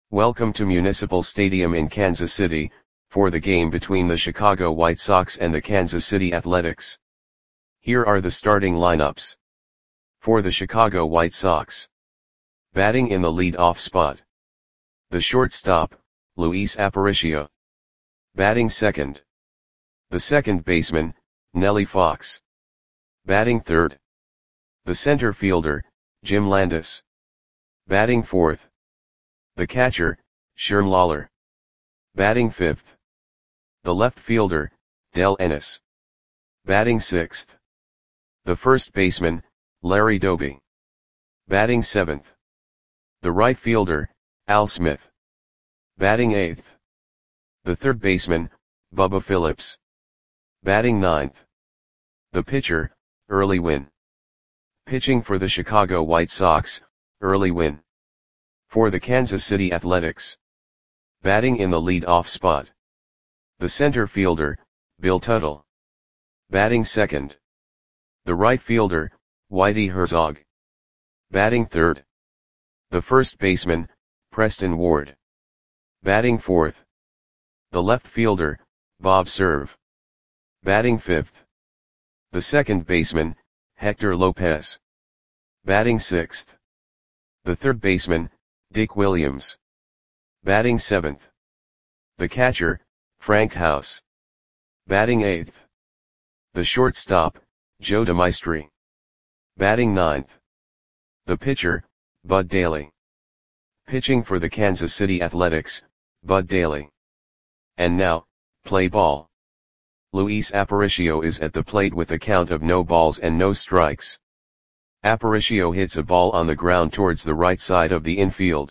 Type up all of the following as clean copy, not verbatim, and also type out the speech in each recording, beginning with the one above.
Welcome to Municipal Stadium in Kansas City, for the game between the Chicago White Sox and the Kansas City Athletics. Here are the starting lineups. For the Chicago White Sox. Batting in the lead-off spot. The shortstop, Luis Aparicio. Batting second. The second baseman, Nellie Fox. Batting third. The center fielder, Jim Landis. Batting fourth. The catcher, Sherm Lawler. Batting fifth. The left fielder, Del Ennis. Batting sixth. The first baseman, Larry Doby. Batting seventh. The right fielder, Al Smith. Batting eighth. The third baseman, Bubba Phillips. Batting ninth. The pitcher, Early Wynn. Pitching for the Chicago White Sox, Early Wynn. For the Kansas City Athletics. Batting in the lead-off spot. The center fielder, Bill Tuttle. Batting second. The right fielder, Whitey Herzog. Batting third. The first baseman, Preston Ward. Batting fourth. The left fielder, Bob Cerv. Batting fifth. The second baseman, Hector Lopez. Batting sixth. The third baseman, Dick Williams. Batting seventh. The catcher, Frank House. Batting eighth. The shortstop, Joe DeMaestri. Batting ninth. The pitcher, Bud Daly. Pitching for the Kansas City Athletics, Bud Daly. And now, play ball. Luis Aparicio is at the plate with a count of no balls and no strikes. Aparicio hits a ball on the ground towards the right side of the infield.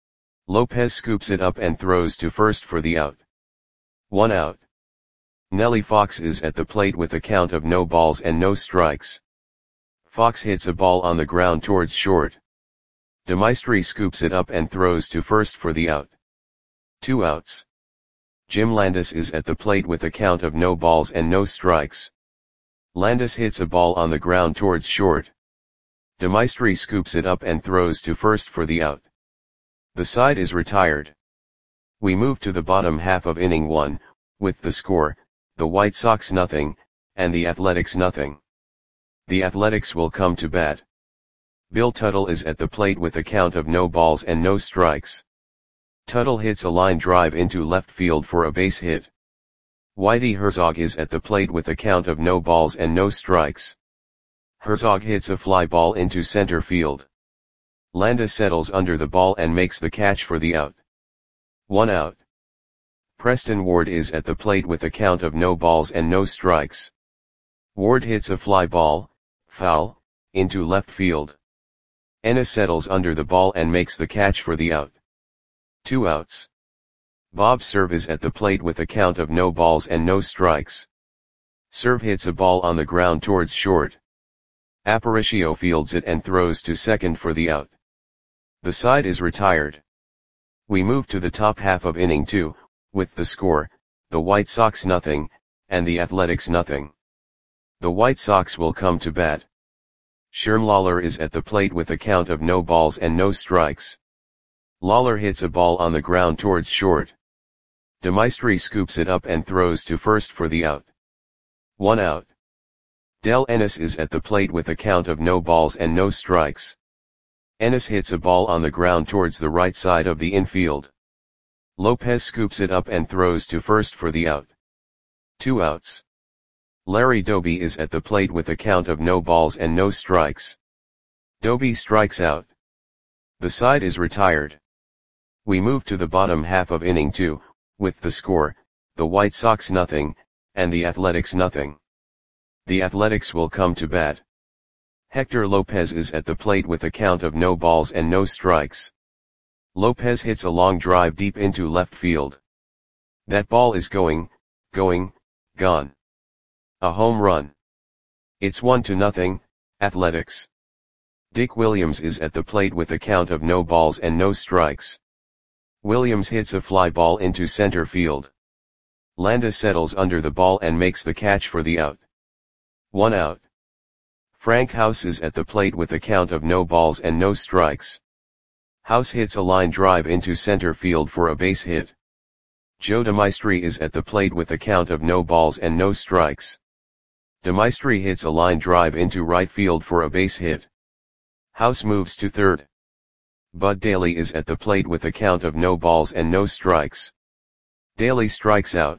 Lopez scoops it up and throws to first for the out. 1 out. Nellie Fox is at the plate with a count of no balls and no strikes. Fox hits a ball on the ground towards short. DeMaestri scoops it up and throws to first for the out. 2 outs. Jim Landis is at the plate with a count of no balls and no strikes. Landis hits a ball on the ground towards short. DeMaestri scoops it up and throws to first for the out. The side is retired. We move to the bottom half of inning 1, with the score, the White Sox nothing, and the Athletics nothing. The Athletics will come to bat. Bill Tuttle is at the plate with a count of no balls and no strikes. Tuttle hits a line drive into left field for a base hit. Whitey Herzog is at the plate with a count of no balls and no strikes. Herzog hits a fly ball into center field. Landis settles under the ball and makes the catch for the out. 1 out. Preston Ward is at the plate with a count of no balls and no strikes. Ward hits a fly ball, foul, into left field. Ennis settles under the ball and makes the catch for the out. 2 outs. Bob Cerv is at the plate with a count of no balls and no strikes. Cerv hits a ball on the ground towards short. Aparicio fields it and throws to second for the out. The side is retired. We move to the top half of inning 2, with the score, the White Sox nothing, and the Athletics nothing. The White Sox will come to bat. Sherm Lawler is at the plate with a count of no balls and no strikes. Lawler hits a ball on the ground towards short. DeMaestri scoops it up and throws to first for the out. 1 out. Del Ennis is at the plate with a count of no balls and no strikes. Ennis hits a ball on the ground towards the right side of the infield. Lopez scoops it up and throws to first for the out. 2 outs. Larry Doby is at the plate with a count of no balls and no strikes. Doby strikes out. The side is retired. We move to the bottom half of inning 2, with the score, the White Sox nothing, and the Athletics nothing. The Athletics will come to bat. Hector Lopez is at the plate with a count of no balls and no strikes. Lopez hits a long drive deep into left field. That ball is gone. A home run. It's 1-0, Athletics. Dick Williams is at the plate with a count of no balls and no strikes. Williams hits a fly ball into center field. Landis settles under the ball and makes the catch for the out. 1 out. Frank House is at the plate with a count of no balls and no strikes. House hits a line drive into center field for a base hit. Joe DeMaestri is at the plate with a count of no balls and no strikes. DeMaestri hits a line drive into right field for a base hit. House moves to third. Bud Daly is at the plate with a count of no balls and no strikes. Daly strikes out.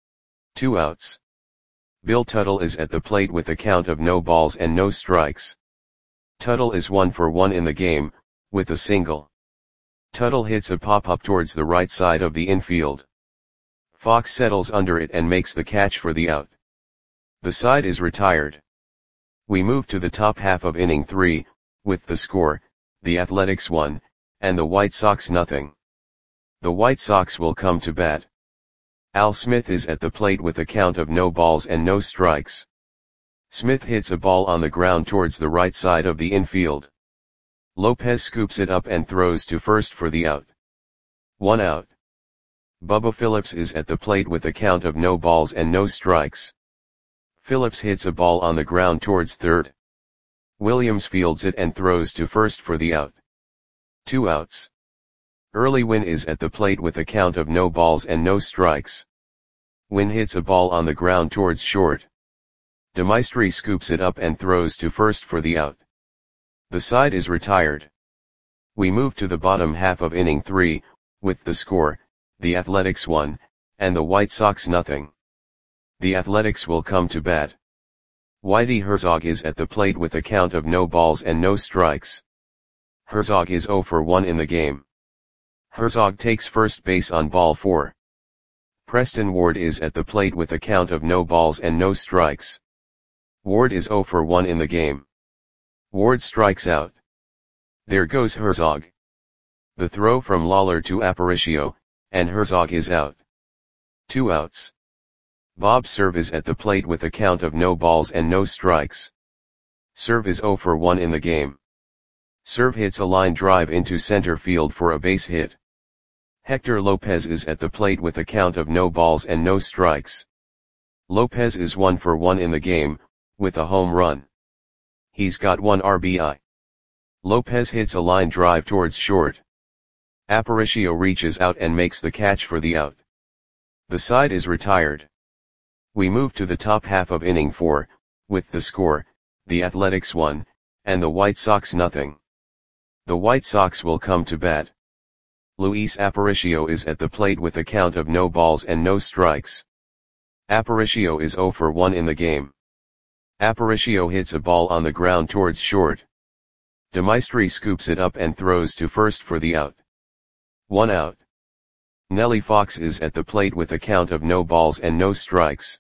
2 outs. Bill Tuttle is at the plate with a count of no balls and no strikes. Tuttle is 1 for 1 in the game, with a single. Tuttle hits a pop-up towards the right side of the infield. Fox settles under it and makes the catch for the out. The side is retired. We move to the top half of inning 3, with the score, the Athletics 1, and the White Sox nothing. The White Sox will come to bat. Al Smith is at the plate with a count of no balls and no strikes. Smith hits a ball on the ground towards the right side of the infield. Lopez scoops it up and throws to first for the out. 1 out. Bubba Phillips is at the plate with a count of no balls and no strikes. Phillips hits a ball on the ground towards third. Williams fields it and throws to first for the out. 2 outs. Early Wynn is at the plate with a count of no balls and no strikes. Wynn hits a ball on the ground towards short. DeMaestri scoops it up and throws to first for the out. The side is retired. We move to the bottom half of inning 3, with the score, the Athletics 1, and the White Sox nothing. The Athletics will come to bat. Whitey Herzog is at the plate with a count of no balls and no strikes. Herzog is 0 for 1 in the game. Herzog takes first base on ball 4. Preston Ward is at the plate with a count of no balls and no strikes. Ward is 0 for 1 in the game. Ward strikes out. There goes Herzog. The throw from Lawler to Aparicio, and Herzog is out. 2 outs. Bob Cerv is at the plate with a count of no balls and no strikes. Cerv is 0 for 1 in the game. Cerv hits a line drive into center field for a base hit. Hector Lopez is at the plate with a count of no balls and no strikes. Lopez is 1 for 1 in the game, with a home run. He's got 1 RBI. Lopez hits a line drive towards short. Aparicio reaches out and makes the catch for the out. The side is retired. We move to the top half of inning 4, with the score, the Athletics 1, and the White Sox nothing. The White Sox will come to bat. Luis Aparicio is at the plate with a count of no balls and no strikes. Aparicio is 0 for 1 in the game. Aparicio hits a ball on the ground towards short. DeMaestri scoops it up and throws to first for the out. 1 out. Nellie Fox is at the plate with a count of no balls and no strikes.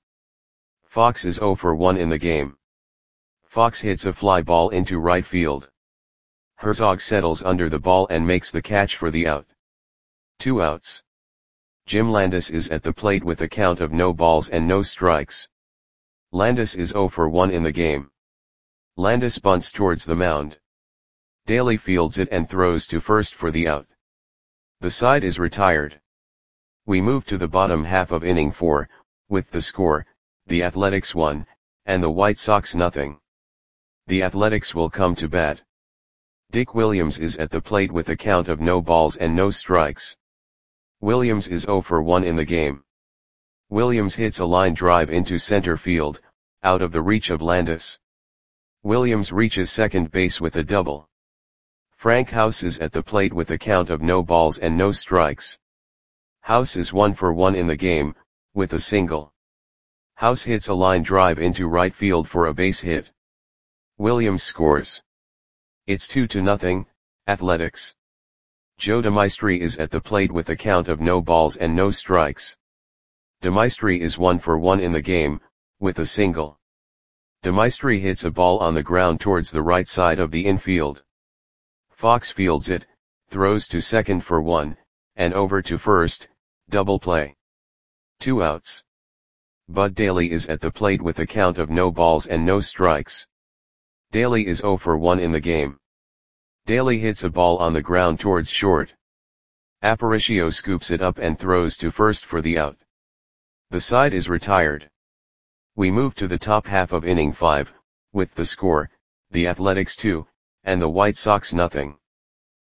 Fox is 0 for 1 in the game. Fox hits a fly ball into right field. Herzog settles under the ball and makes the catch for the out. 2 outs. Jim Landis is at the plate with a count of no balls and no strikes. Landis is 0 for 1 in the game. Landis bunts towards the mound. Daly fields it and throws to first for the out. The side is retired. We move to the bottom half of inning 4, with the score, the Athletics 1, and the White Sox nothing. The Athletics will come to bat. Dick Williams is at the plate with a count of no balls and no strikes. Williams is 0 for 1 in the game. Williams hits a line drive into center field, out of the reach of Landis. Williams reaches second base with a double. Frank House is at the plate with a count of no balls and no strikes. House is 1 for 1 in the game, with a single. House hits a line drive into right field for a base hit. Williams scores. It's 2-0, Athletics. Joe DeMaestri is at the plate with a count of no balls and no strikes. DeMaestri is 1 for 1 in the game, with a single. DeMaestri hits a ball on the ground towards the right side of the infield. Fox fields it, throws to second for 1, and over to first, double play. 2 outs. Bud Daly is at the plate with a count of no balls and no strikes. Daly is 0 for 1 in the game. Daly hits a ball on the ground towards short. Aparicio scoops it up and throws to first for the out. The side is retired. We move to the top half of inning 5, with the score, the Athletics 2, and the White Sox nothing.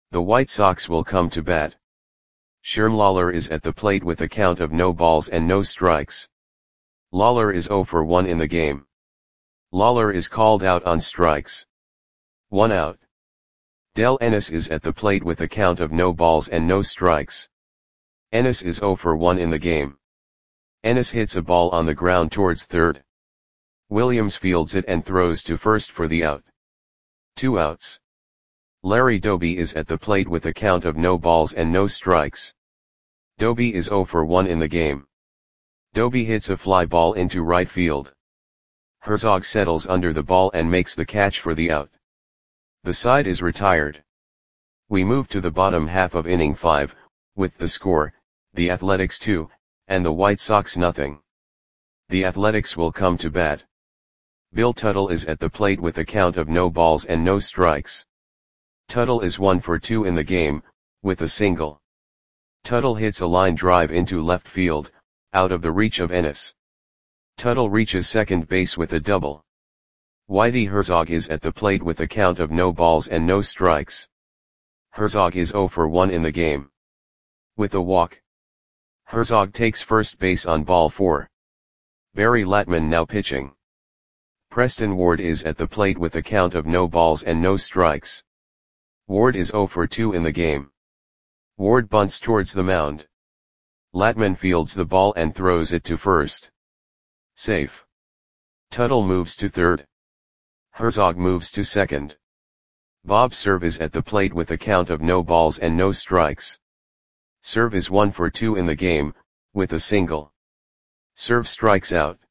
The White Sox will come to bat. Sherm Lawler is at the plate with a count of no balls and no strikes. Lawler is 0 for 1 in the game. Lawler is called out on strikes. 1 out. Del Ennis is at the plate with a count of no balls and no strikes. Ennis is 0 for 1 in the game. Ennis hits a ball on the ground towards third. Williams fields it and throws to first for the out. 2 outs. Larry Doby is at the plate with a count of no balls and no strikes. Doby is 0 for 1 in the game. Doby hits a fly ball into right field. Herzog settles under the ball and makes the catch for the out. The side is retired. We move to the bottom half of inning 5, with the score, the Athletics 2, and the White Sox nothing. The Athletics will come to bat. Bill Tuttle is at the plate with a count of no balls and no strikes. Tuttle is 1 for 2 in the game, with a single. Tuttle hits a line drive into left field, out of the reach of Ennis. Tuttle reaches second base with a double. Whitey Herzog is at the plate with a count of no balls and no strikes. Herzog is 0 for 1 in the game. With a walk. Herzog takes first base on ball 4. Barry Latman now pitching. Preston Ward is at the plate with a count of no balls and no strikes. Ward is 0 for 2 in the game. Ward bunts towards the mound. Latman fields the ball and throws it to first. Safe. Tuttle moves to third. Herzog moves to second. Bob Cerv is at the plate with a count of no balls and no strikes. Cerv is 1 for 2 in the game, with a single. Cerv strikes out.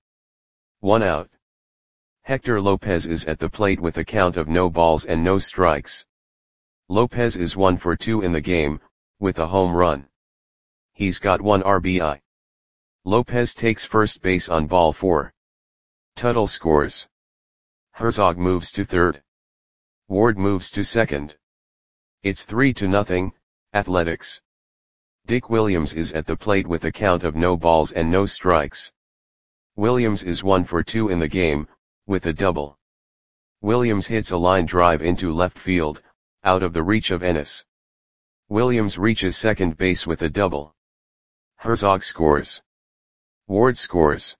1 out. Hector Lopez is at the plate with a count of no balls and no strikes. Lopez is 1 for 2 in the game, with a home run. He's got 1 RBI. Lopez takes first base on ball 4. Tuttle scores. Herzog moves to third. Ward moves to second. It's 3-0, Athletics. Dick Williams is at the plate with a count of no balls and no strikes. Williams is 1 for 2 in the game, with a double. Williams hits a line drive into left field, out of the reach of Ennis. Williams reaches second base with a double. Herzog scores. Ward scores.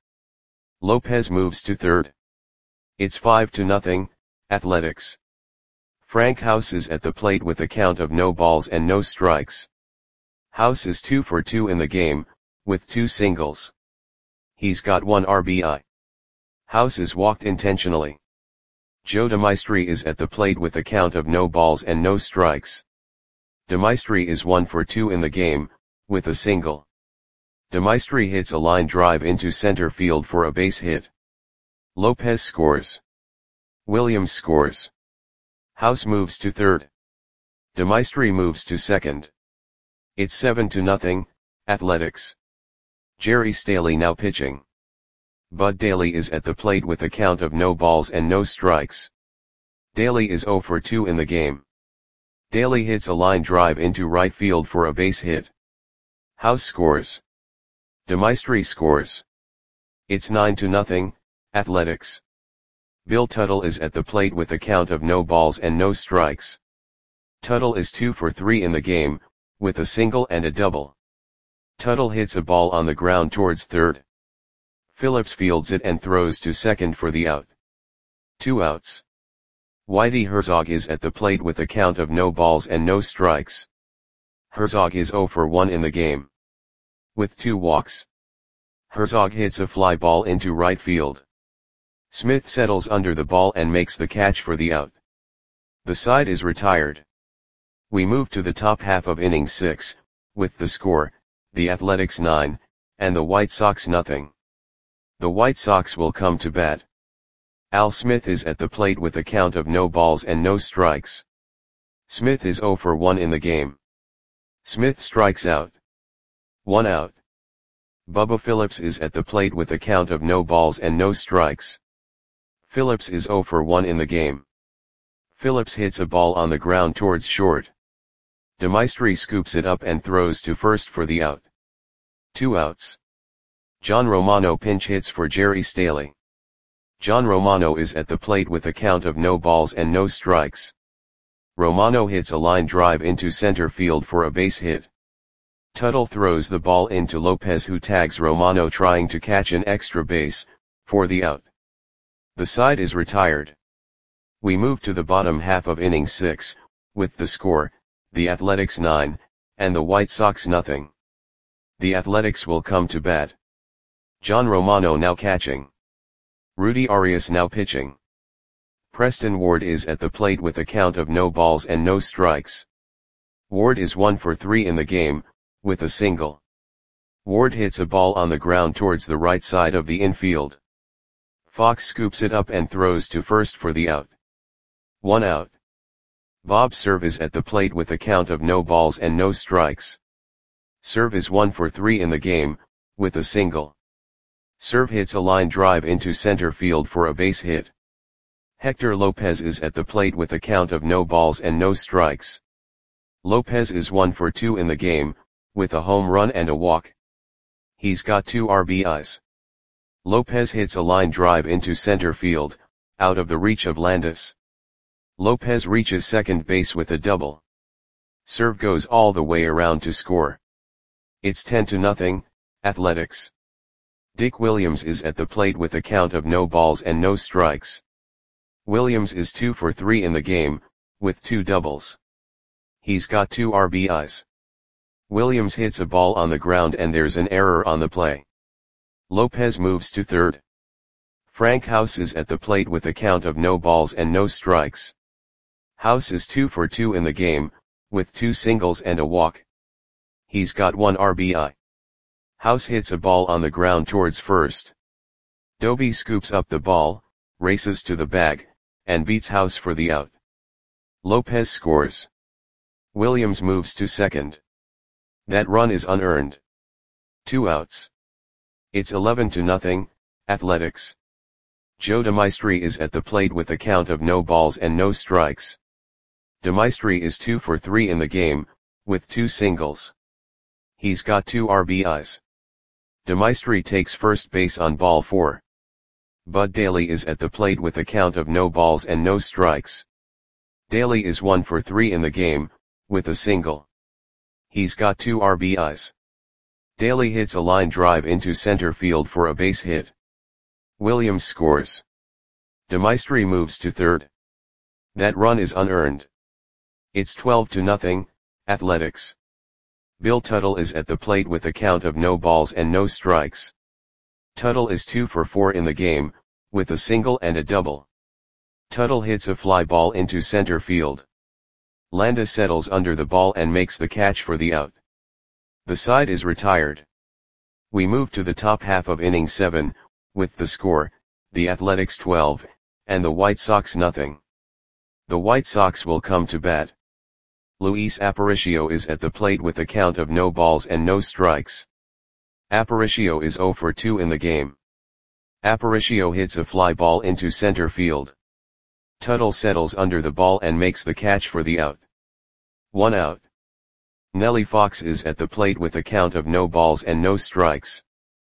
Lopez moves to third. It's 5-0, Athletics. Frank House is at the plate with a count of no balls and no strikes. House is 2 for 2 in the game, with 2 singles. He's got 1 RBI. House is walked intentionally. Joe DeMaestri is at the plate with a count of no balls and no strikes. DeMaestri is 1 for 2 in the game, with a single. DeMaestri hits a line drive into center field for a base hit. Lopez scores. Williams scores. House moves to third. DeMaestri moves to second. It's 7-0, Athletics. Jerry Staley now pitching. Bud Daly is at the plate with a count of no balls and no strikes. Daly is 0 for 2 in the game. Daly hits a line drive into right field for a base hit. House scores. DeMaestri scores. It's 9-0, Athletics. Bill Tuttle is at the plate with a count of no balls and no strikes. Tuttle is 2 for 3 in the game, with a single and a double. Tuttle hits a ball on the ground towards third. Phillips fields it and throws to second for the out. 2 outs. Whitey Herzog is at the plate with a count of no balls and no strikes. Herzog is 0 for 1 in the game. With 2 walks. Herzog hits a fly ball into right field. Smith settles under the ball and makes the catch for the out. The side is retired. We move to the top half of inning 6, with the score, the Athletics 9, and the White Sox nothing. The White Sox will come to bat. Al Smith is at the plate with a count of no balls and no strikes. Smith is 0 for 1 in the game. Smith strikes out. 1 out. Bubba Phillips is at the plate with a count of no balls and no strikes. Phillips is 0 for 1 in the game. Phillips hits a ball on the ground towards short. DeMaestri scoops it up and throws to first for the out. 2 outs. John Romano pinch hits for Jerry Staley. John Romano is at the plate with a count of no balls and no strikes. Romano hits a line drive into center field for a base hit. Tuttle throws the ball into Lopez, who tags Romano trying to catch an extra base, for the out. The side is retired. We move to the bottom half of inning 6, with the score, the Athletics 9, and the White Sox nothing. The Athletics will come to bat. John Romano now catching. Rudy Arias now pitching. Preston Ward is at the plate with a count of no balls and no strikes. Ward is 1 for 3 in the game, with a single. Ward hits a ball on the ground towards the right side of the infield. Fox scoops it up and throws to first for the out. 1 out. Bob Cerv is at the plate with a count of no balls and no strikes. Cerv is 1 for 3 in the game, with a single. Cerv hits a line drive into center field for a base hit. Hector Lopez is at the plate with a count of no balls and no strikes. Lopez is 1 for 2 in the game, with a home run and a walk. He's got 2 RBIs. Lopez hits a line drive into center field, out of the reach of Landis. Lopez reaches second base with a double. Cerv goes all the way around to score. It's 10-0, Athletics. Dick Williams is at the plate with a count of no balls and no strikes. Williams is 2 for 3 in the game, with 2 doubles. He's got 2 RBIs. Williams hits a ball on the ground and there's an error on the play. Lopez moves to third. Frank House is at the plate with a count of no balls and no strikes. House is 2 for 2 in the game, with 2 singles and a walk. He's got 1 RBI. House hits a ball on the ground towards first. Doby scoops up the ball, races to the bag, and beats House for the out. Lopez scores. Williams moves to second. That run is unearned. 2 outs. It's 11-0, Athletics. Joe DeMaestri is at the plate with a count of no balls and no strikes. DeMaestri is 2 for 3 in the game, with 2 singles. He's got 2 RBIs. DeMaestri takes first base on ball 4. Bud Daly is at the plate with a count of no balls and no strikes. Daly is 1 for 3 in the game, with a single. He's got 2 RBIs. Daly hits a line drive into center field for a base hit. Williams scores. DeMaestri moves to third. That run is unearned. It's 12-0, Athletics. Bill Tuttle is at the plate with a count of no balls and no strikes. Tuttle is 2 for 4 in the game, with a single and a double. Tuttle hits a fly ball into center field. Landis settles under the ball and makes the catch for the out. The side is retired. We move to the top half of inning 7, with the score, the Athletics 12, and the White Sox nothing. The White Sox will come to bat. Luis Aparicio is at the plate with a count of no balls and no strikes. Aparicio is 0 for 2 in the game. Aparicio hits a fly ball into center field. Tuttle settles under the ball and makes the catch for the out. 1 out. Nellie Fox is at the plate with a count of no balls and no strikes.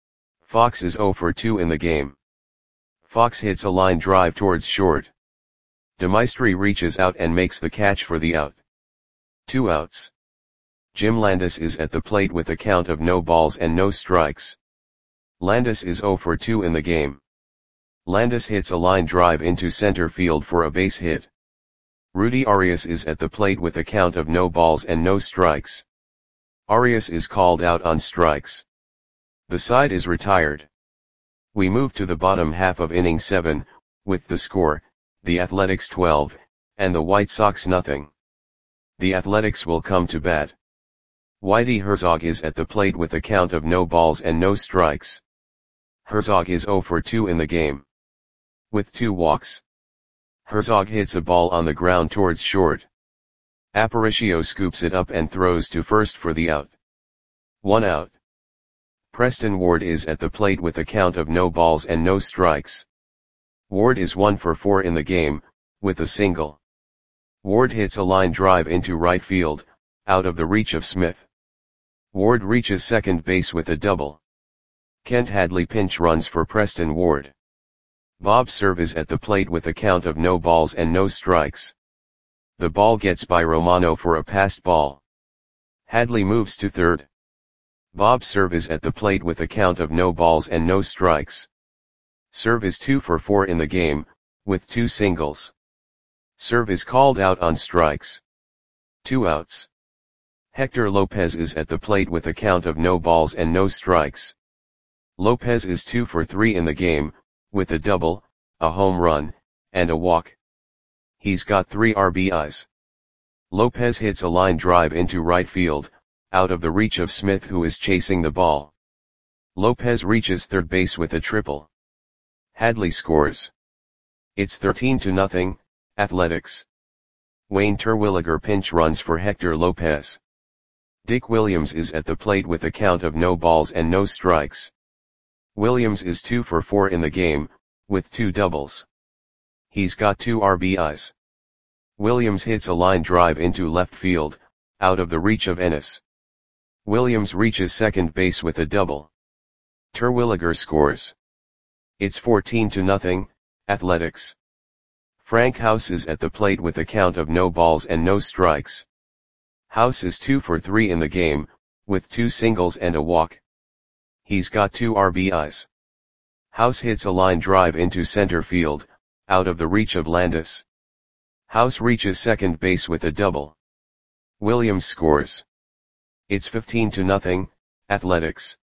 Fox is 0 for 2 in the game. Fox hits a line drive towards short. DeMaestri reaches out and makes the catch for the out. 2 outs. Jim Landis is at the plate with a count of no balls and no strikes. Landis is 0 for 2 in the game. Landis hits a line drive into center field for a base hit. Rudy Arias is at the plate with a count of no balls and no strikes. Arias is called out on strikes. The side is retired. We move to the bottom half of inning 7, with the score, the Athletics 12, and the White Sox nothing. The Athletics will come to bat. Whitey Herzog is at the plate with a count of no balls and no strikes. Herzog is 0 for 2 in the game. With 2 walks. Herzog hits a ball on the ground towards short. Aparicio scoops it up and throws to first for the out. 1 out. Preston Ward is at the plate with a count of no balls and no strikes. Ward is 1 for 4 in the game, with a single. Ward hits a line drive into right field, out of the reach of Smith. Ward reaches second base with a double. Kent Hadley pinch runs for Preston Ward. Bob Cerv is at the plate with a count of no balls and no strikes. The ball gets by Romano for a passed ball. Hadley moves to third. Bob's serve is at the plate with a count of no balls and no strikes. Serve is 2 for 4 in the game, with 2 singles. Serve is called out on strikes. 2 outs. Hector Lopez is at the plate with a count of no balls and no strikes. Lopez is 2 for 3 in the game, with a double, a home run, and a walk. He's got 3 RBIs. Lopez hits a line drive into right field, out of the reach of Smith, who is chasing the ball. Lopez reaches third base with a triple. Hadley scores. It's 13-0, Athletics. Wayne Terwilliger pinch runs for Hector Lopez. Dick Williams is at the plate with a count of no balls and no strikes. Williams is 2 for 4 in the game, with 2 doubles. He's got 2 RBIs. Williams hits a line drive into left field, out of the reach of Ennis. Williams reaches second base with a double. Terwilliger scores. It's 14-0, Athletics. Frank House is at the plate with a count of no balls and no strikes. House is 2 for 3 in the game, with 2 singles and a walk. He's got 2 RBIs. House hits a line drive into center field, out of the reach of Landis. House reaches second base with a double. Williams scores. It's 15-0, Athletics.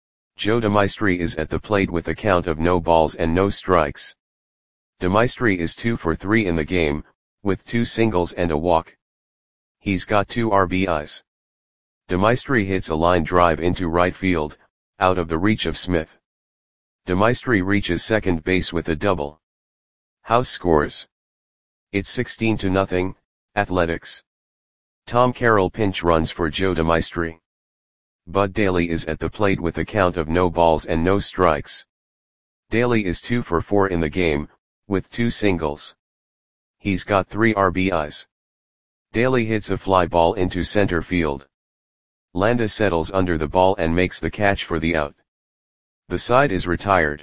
Joe DeMaestri is at the plate with a count of no balls and no strikes. DeMaestri is 2 for 3 in the game, with 2 singles and a walk. He's got 2 RBIs. DeMaestri hits a line drive into right field, out of the reach of Smith. DeMaestri reaches second base with a double. House scores. It's 16-0, Athletics. Tom Carroll pinch runs for Joe DeMaestri. Bud Daly is at the plate with a count of no balls and no strikes. Daly is 2 for 4 in the game, with 2 singles. He's got 3 RBIs. Daly hits a fly ball into center field. Landis settles under the ball and makes the catch for the out. The side is retired.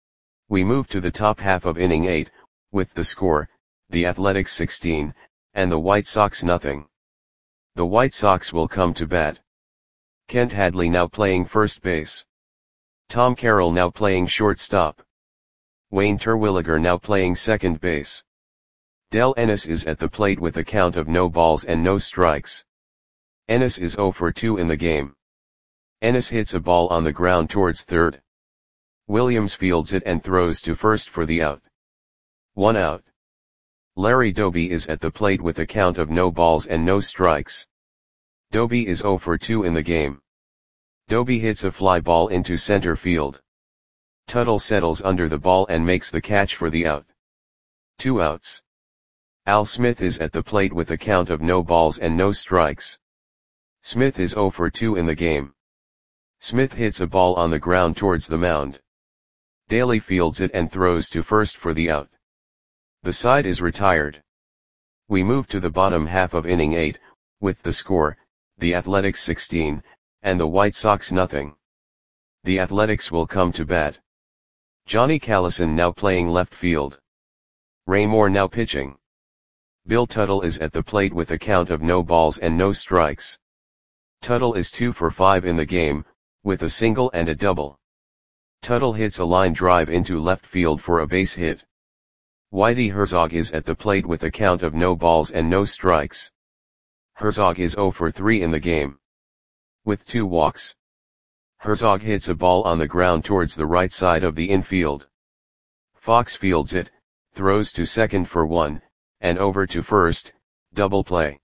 We move to the top half of inning 8, with the score, the Athletics 16, and the White Sox nothing. The White Sox will come to bat. Kent Hadley now playing first base. Tom Carroll now playing shortstop. Wayne Terwilliger now playing second base. Del Ennis is at the plate with a count of no balls and no strikes. Ennis is 0 for 2 in the game. Ennis hits a ball on the ground towards third. Williams fields it and throws to first for the out. 1 out. Larry Doby is at the plate with a count of no balls and no strikes. Doby is 0 for 2 in the game. Doby hits a fly ball into center field. Tuttle settles under the ball and makes the catch for the out. 2 outs. Al Smith is at the plate with a count of no balls and no strikes. Smith is 0 for 2 in the game. Smith hits a ball on the ground towards the mound. Daly fields it and throws to first for the out. The side is retired. We move to the bottom half of inning 8, with the score, the Athletics 16, and the White Sox nothing. The Athletics will come to bat. Johnny Callison now playing left field. Ray Moore now pitching. Bill Tuttle is at the plate with a count of no balls and no strikes. Tuttle is 2 for 5 in the game, with a single and a double. Tuttle hits a line drive into left field for a base hit. Whitey Herzog is at the plate with a count of no balls and no strikes. Herzog is 0 for 3 in the game. With 2 walks. Herzog hits a ball on the ground towards the right side of the infield. Fox fields it, throws to second for 1, and over to first, double play.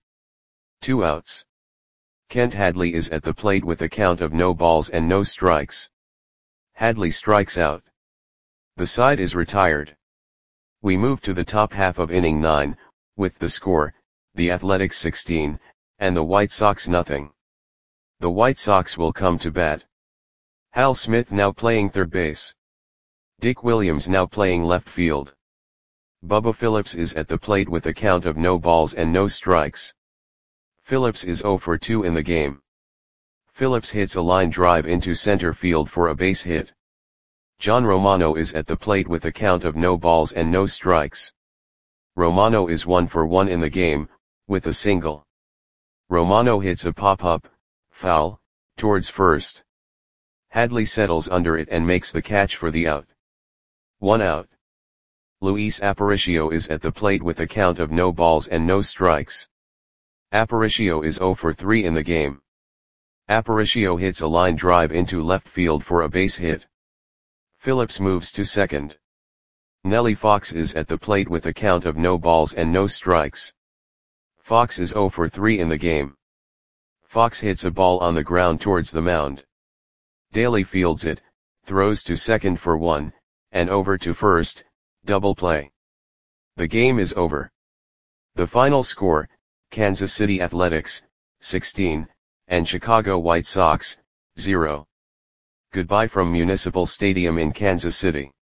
2 outs. Kent Hadley is at the plate with a count of no balls and no strikes. Hadley strikes out. The side is retired. We move to the top half of inning 9, with the score, the Athletics 16, and the White Sox nothing. The White Sox will come to bat. Hal Smith now playing third base. Dick Williams now playing left field. Bubba Phillips is at the plate with a count of no balls and no strikes. Phillips is 0 for 2 in the game. Phillips hits a line drive into center field for a base hit. John Romano is at the plate with a count of no balls and no strikes. Romano is 1 for 1 in the game, with a single. Romano hits a pop-up, foul, towards first. Hadley settles under it and makes the catch for the out. 1 out. Luis Aparicio is at the plate with a count of no balls and no strikes. Aparicio is 0 for 3 in the game. Aparicio hits a line drive into left field for a base hit. Phillips moves to second. Nelly Fox is at the plate with a count of no balls and no strikes. Fox is 0 for 3 in the game. Fox hits a ball on the ground towards the mound. Daly fields it, throws to second for 1, and over to first, double play. The game is over. The final score, Kansas City Athletics, 16, and Chicago White Sox, 0. Goodbye from Municipal Stadium in Kansas City.